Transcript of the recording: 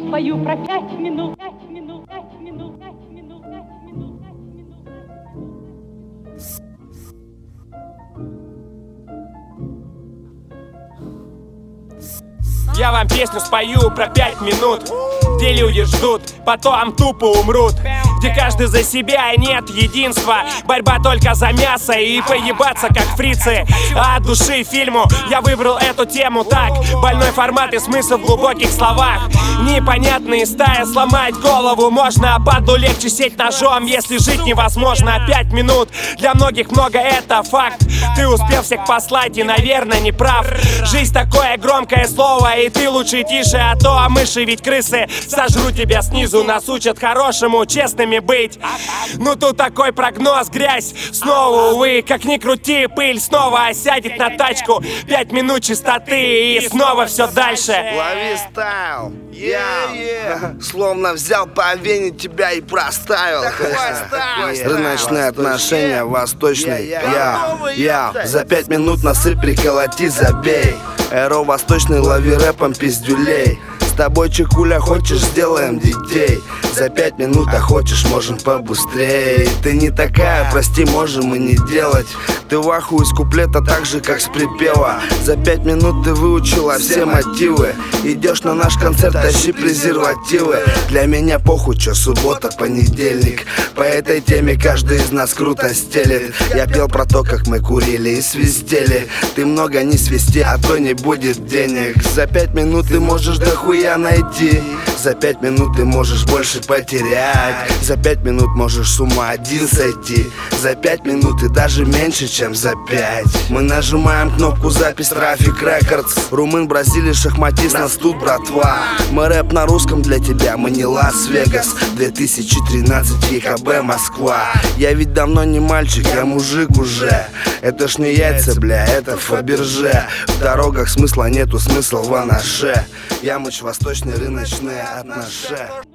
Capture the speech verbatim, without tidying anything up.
спою про пять минут, пять минут, пять минут, пять минут, пять минут, пять минут. Я вам песню спою про пять минут, где люди ждут, потом тупо умрут, где каждый за себя и нет единства, борьба только за мясо и поебаться как фрицы. А от души фильму я выбрал эту тему так: больной формат и смысл в глубоких словах. Непонятные стаи, сломать голову можно, а падлу легче сеть ножом, если жить невозможно. Пять минут для многих много, это факт. Ты успел всех послать и, наверное, не прав. Жизнь такое громкое слово, и ты лучше тише, а то а мыши ведь крысы сожрут тебя снизу, нас учат хорошему, честными быть. Ну тут такой прогноз, грязь снова, увы. Как ни крути, пыль снова осядет на тачку. Пять минут чистоты и снова все дальше. Лови стайл, я yeah, yeah. Словно взял по вене тебя и проставил. Рыночные отношения восточные. Я, я, за пять минут насыпь, приколоти, забей. Эро восточный, лови рэпом пиздюлей. С тобой, чекуля, хочешь, сделаем детей. За пять минут, а хочешь, можем побыстрее. Ты не такая, прости, можем и не делать. Ты в ахуе с куплета так же, как с припева. За пять минут ты выучила все мотивы. Идешь на наш концерт, тащи презервативы. Для меня похуй, чё, суббота, понедельник. По этой теме каждый из нас круто стелит. Я пел про то, как мы курили и свистели. Ты много не свисти, а то не будет денег. За пять минут ты можешь дохуя найти. За пять минут ты можешь больше потерять. За пять минут можешь с ума один сойти. За пять минут и даже меньше, чем за пять. Мы нажимаем кнопку запись Трафик Рекордс. Румын, Бразилия, шахматист, нас тут, братва. Мы рэп на русском для тебя, мы не Лас-Вегас. две тысячи тринадцать, ЕКБ, Москва. Я ведь давно не мальчик, я мужик уже. Это ж не яйца, бля, это Фаберже. В дорогах смысла нету, смысл в анаше. Я мыч восточный, рыночные отношения.